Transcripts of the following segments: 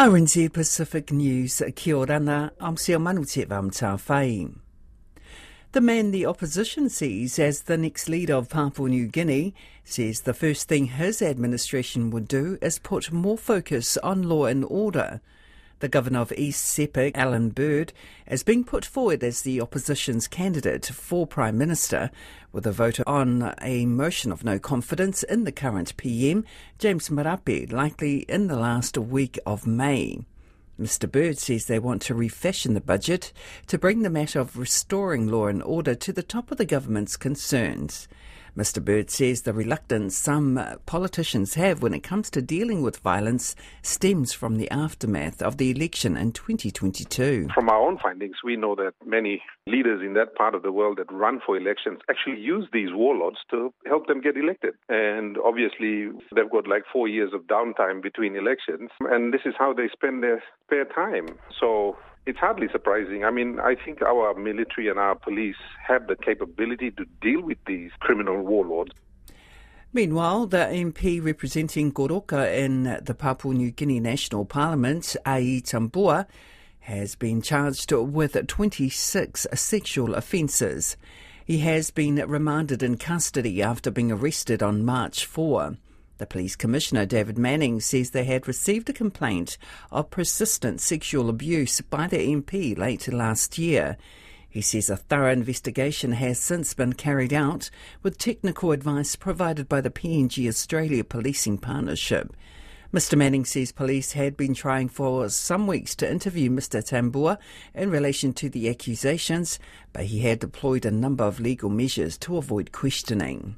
RNZ Pacific News, kia ora na, I'm Sia Manu te whai. The man the opposition sees as the next leader of Papua New Guinea says the first thing his administration would do is put more focus on law and order. The governor of East Sepik, Alan Bird, is being put forward as the opposition's candidate for Prime Minister, with a vote on a motion of no confidence in the current PM, James Marape, likely in the last week of May. Mr Bird says they want to refashion the budget to bring the matter of restoring law and order to the top of the government's concerns. Mr Bird says the reluctance some politicians have when it comes to dealing with violence stems from the aftermath of the election in 2022. From our own findings, we know that many leaders in that part of the world that run for elections actually use these warlords to help them get elected. And obviously, they've got like 4 years of downtime between elections, and this is how they spend their spare time. So it's hardly surprising. I mean, I think our military and our police have the capability to deal with these criminal warlords. Meanwhile, the MP representing Goroka in the Papua New Guinea National Parliament, Ai Tambua, has been charged with 26 sexual offences. He has been remanded in custody after being arrested on March 4. The Police Commissioner, David Manning, says they had received a complaint of persistent sexual abuse by the MP late last year. He says a thorough investigation has since been carried out with technical advice provided by the PNG Australia Policing Partnership. Mr Manning says police had been trying for some weeks to interview Mr Tambua in relation to the accusations, but he had deployed a number of legal measures to avoid questioning.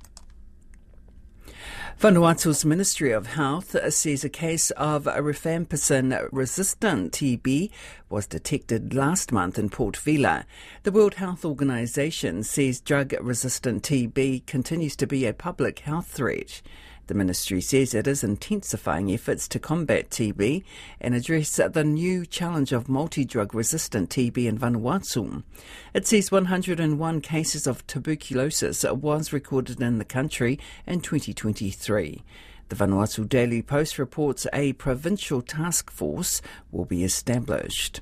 Vanuatu's Ministry of Health says a case of rifampicin-resistant TB was detected last month in Port Vila. The World Health Organization says drug-resistant TB continues to be a public health threat. The ministry says it is intensifying efforts to combat TB and address the new challenge of multi-drug resistant TB in Vanuatu. It says 101 cases of tuberculosis was recorded in the country in 2023. The Vanuatu Daily Post reports a provincial task force will be established.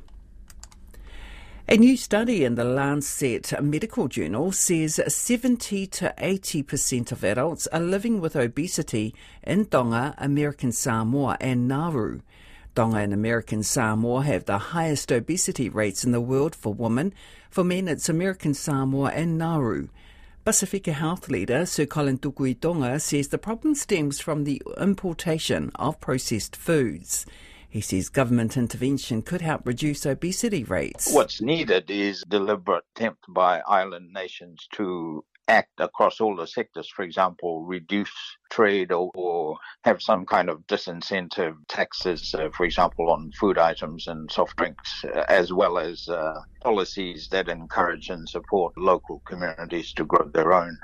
A new study in the Lancet Medical Journal says 70 to 80% of adults are living with obesity in Tonga, American Samoa and Nauru. Tonga and American Samoa have the highest obesity rates in the world for women. For men, it's American Samoa and Nauru. Pasifika Health leader Sir Colin Tukuitonga says the problem stems from the importation of processed foods. He says government intervention could help reduce obesity rates. What's needed is deliberate attempt by island nations to act across all the sectors, for example, reduce trade or have some kind of disincentive taxes, for example, on food items and soft drinks, as well as policies that encourage and support local communities to grow their own.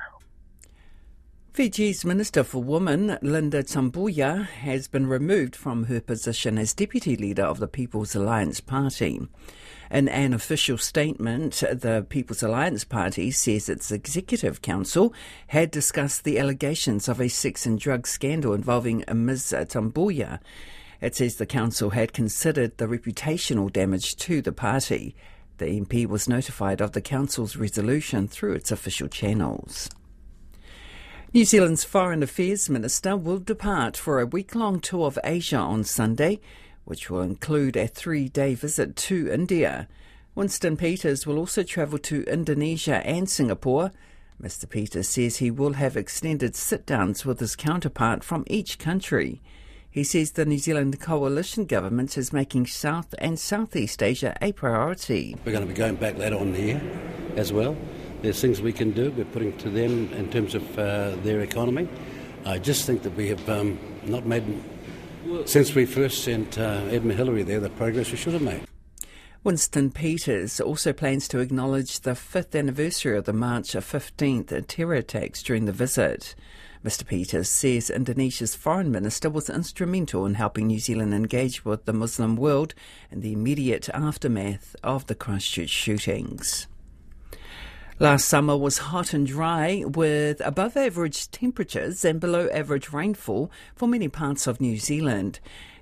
Fiji's Minister for Women, Linda Tambuya, has been removed from her position as Deputy Leader of the People's Alliance Party. In an official statement, the People's Alliance Party says its Executive Council had discussed the allegations of a sex and drug scandal involving Ms Tambuya. It says the Council had considered the reputational damage to the party. The MP was notified of the Council's resolution through its official channels. New Zealand's Foreign Affairs Minister will depart for a week-long tour of Asia on Sunday, which will include a 3-day visit to India. Winston Peters will also travel to Indonesia and Singapore. Mr Peters says he will have extended sit-downs with his counterpart from each country. He says the New Zealand coalition government is making South and Southeast Asia a priority. We're going to be going back later on here as well. There's things we can do. We're putting to them in terms of their economy. I just think that we have not made, since we first sent Edmund Hillary there, the progress we should have made. Winston Peters also plans to acknowledge the 5th anniversary of the March 15th terror attacks during the visit. Mr Peters says Indonesia's foreign minister was instrumental in helping New Zealand engage with the Muslim world in the immediate aftermath of the Christchurch shootings. Last summer was hot and dry, with above-average temperatures and below-average rainfall for many parts of New Zealand.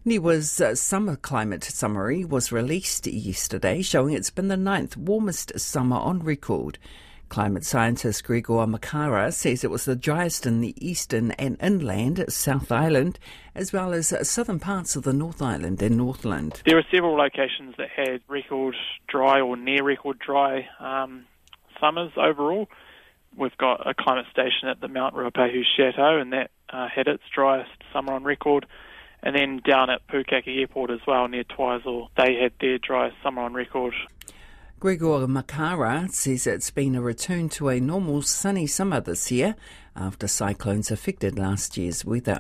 NIWA's summer climate summary was released yesterday, showing it's been the 9th warmest summer on record. Climate scientist Gregor Makara says it was the driest in the eastern and inland South Island, as well as southern parts of the North Island and Northland. There are several locations that had record dry or near record dry summers overall. We've got a climate station at the Mount Ruapehu Chateau, and that had its driest summer on record. And then down at Pukaki Airport as well, near Twizel, they had their driest summer on record. Gregor Makara says it's been a return to a normal sunny summer this year after cyclones affected last year's weather.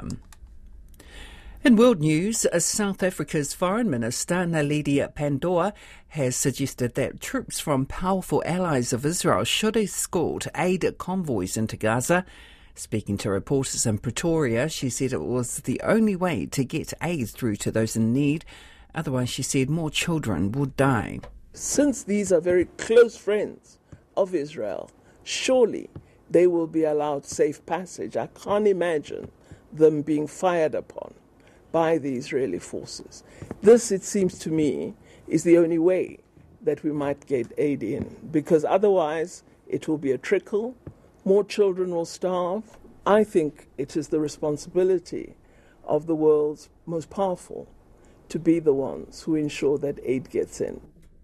In world news, South Africa's Foreign Minister Naledi Pandor has suggested that troops from powerful allies of Israel should escort aid convoys into Gaza. Speaking to reporters in Pretoria, she said it was the only way to get aid through to those in need. Otherwise, she said more children would die. Since these are very close friends of Israel, surely they will be allowed safe passage. I can't imagine them being fired upon by the Israeli forces. This, it seems to me, is the only way that we might get aid in, because otherwise it will be a trickle. More children will starve. I think it is the responsibility of the world's most powerful to be the ones who ensure that aid gets in.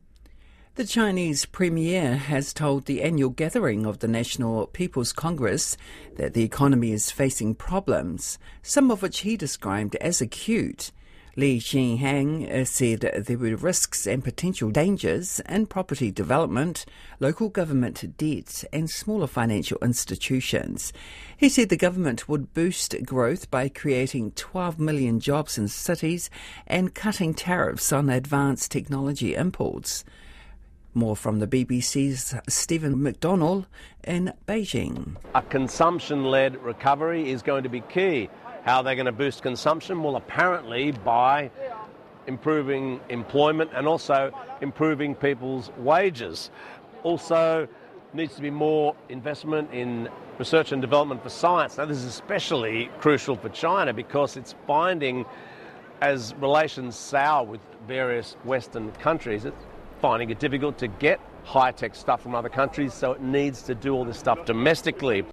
The Chinese premier has told the annual gathering of the National People's Congress that the economy is facing problems, some of which he described as acute. Li Xinhang said there were risks and potential dangers in property development, local government debt and smaller financial institutions. He said the government would boost growth by creating 12 million jobs in cities and cutting tariffs on advanced technology imports. More from the BBC's Stephen McDonnell in Beijing. A consumption-led recovery is going to be key. How are they going to boost consumption? Well, apparently by improving employment and also improving people's wages. Also, needs to be more investment in research and development for science. Now, this is especially crucial for China because it's finding, as relations sour with various Western countries, it's finding it difficult to get high-tech stuff from other countries, so it needs to do all this stuff domestically.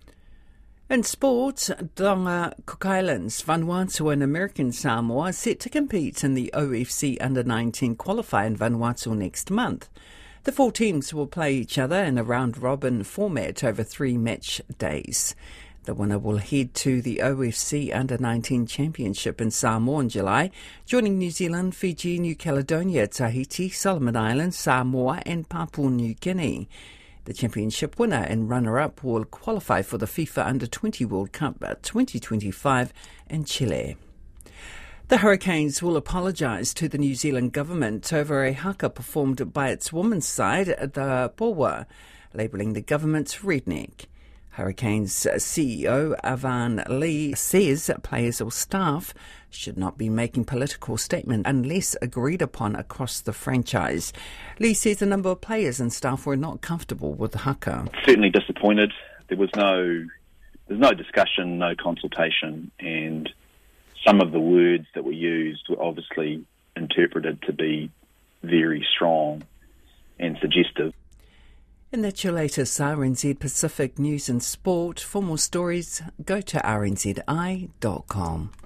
In sport, Tonga, Cook Islands, Vanuatu and American Samoa are set to compete in the OFC Under-19 qualifier in Vanuatu next month. The 4 teams will play each other in a round-robin format over 3 match days. The winner will head to the OFC Under-19 Championship in Samoa in July, joining New Zealand, Fiji, New Caledonia, Tahiti, Solomon Islands, Samoa and Papua New Guinea. The championship winner and runner-up will qualify for the FIFA Under-20 World Cup 2025 in Chile. The Hurricanes will apologise to the New Zealand government over a haka performed by its women's side, the Powa, labelling the government redneck. Hurricanes CEO Avan Lee says players or staff should not be making political statements unless agreed upon across the franchise. Lee says a number of players and staff were not comfortable with the haka. Certainly disappointed. There's no discussion, no consultation, and some of the words that were used were obviously interpreted to be very strong and suggestive. And that's your latest RNZ Pacific News and Sport. For more stories, go to rnzi.com.